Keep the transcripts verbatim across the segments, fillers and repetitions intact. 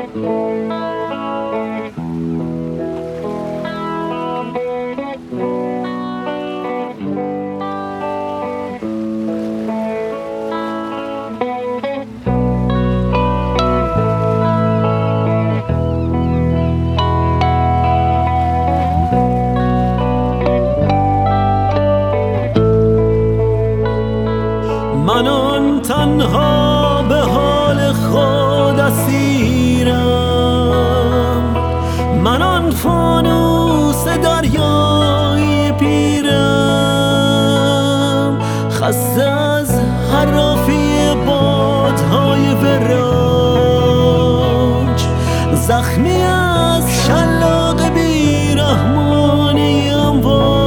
من آن تنها به حال خود اسیرم، من آن فانوس دریای پیرم، خسته از حرافی بادهای وراج، زخمی از شلاق بیرحمانی امواج.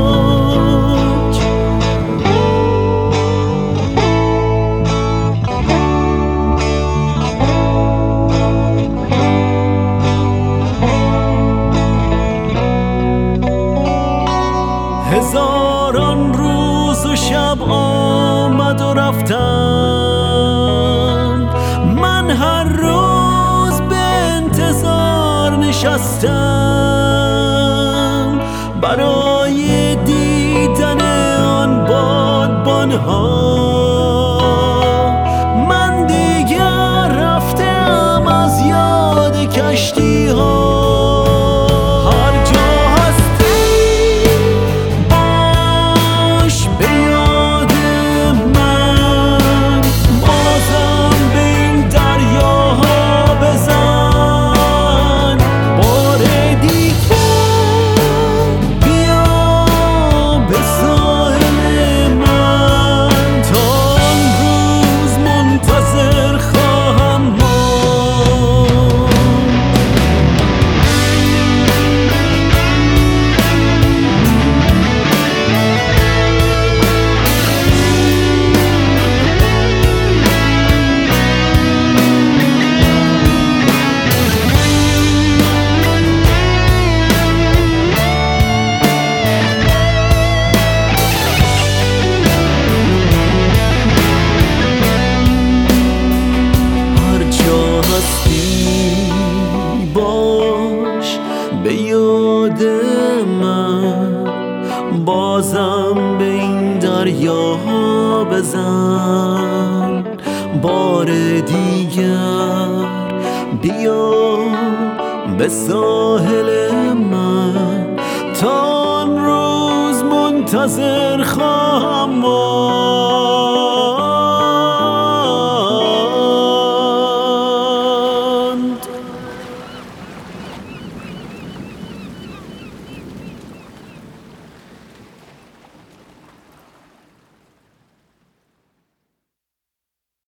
هزاران روز و شب آمد و رفتند، من هر روز به انتظار نشستم برای دیدن آن بادبانها. من دیگر رفتم از یاد کشتی ها. باش به یاد من، بازم به این دریاها بزن. بار دیگر بیا به ساحل من، تا آن روز منتظر خواهم بود.